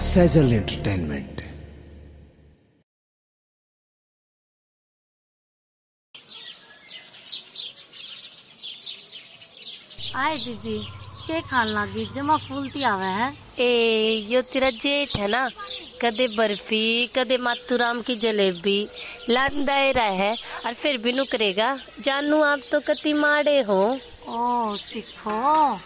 Saizal entertainment. आए जीजी के खान लागी जमा फूलती आवे है। यो तेरा जेठ है ना, कदे बर्फी कदे मातूराम की जलेबी लांदा है और फिर भी नु करेगा। जानू आप तो कति माड़े हो। ओ सीखो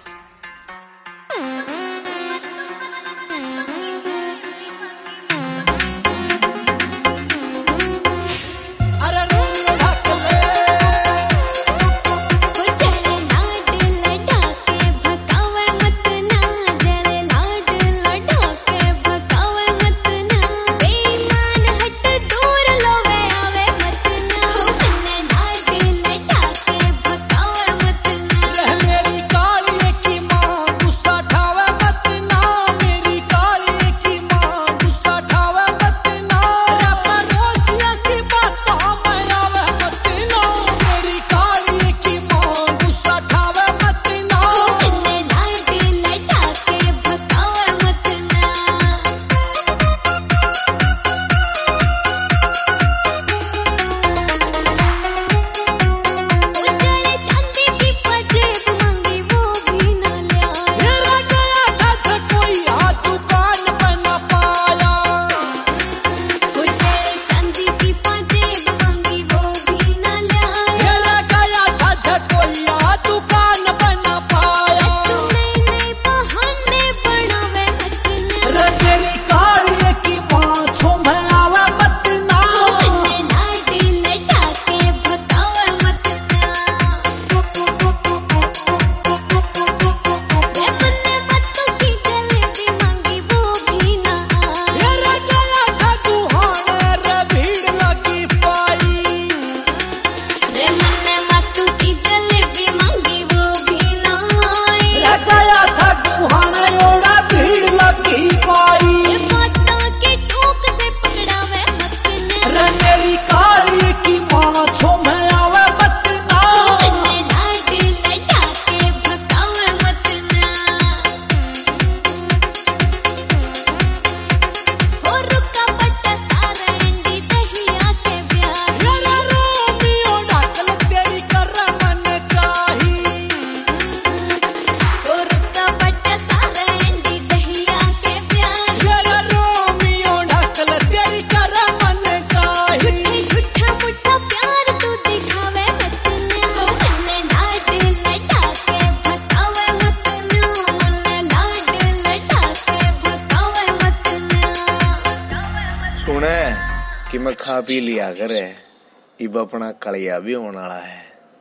सुने कि मैं खा पी लिया करे, इब अपना कलिया भी होने वाला है।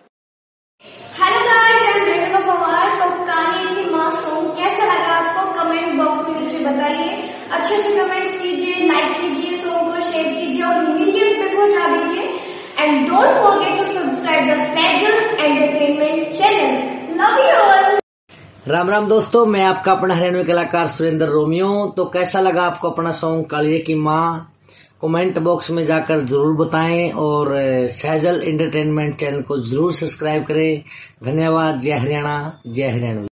हेलो गाइस, मैं रेणुका पवार। तो काली की माँ सॉन्ग कैसा लगा आपको कमेंट बॉक्स में मुझे बताइए। अच्छे अच्छे कमेंट्स कीजिए, लाइक कीजिए, सॉन्ग को शेयर कीजिए और मिलियंस पे पहुंचा दीजिए। And don't forget to subscribe the Saijal entertainment channel. Love you all. Ram Ram दोस्तों, मैं आपका अपना हरियाणवी कलाकार सुरेंद्र रोमियो। तो कैसा लगा आपको अपना सॉन्ग कालिए की माँ, कमेंट बॉक्स में जाकर जरूर बताएं और सैजल एंटरटेनमेंट चैनल को जरूर सब्सक्राइब करें। धन्यवाद। जय हरियाणा, जय हरियाणवी।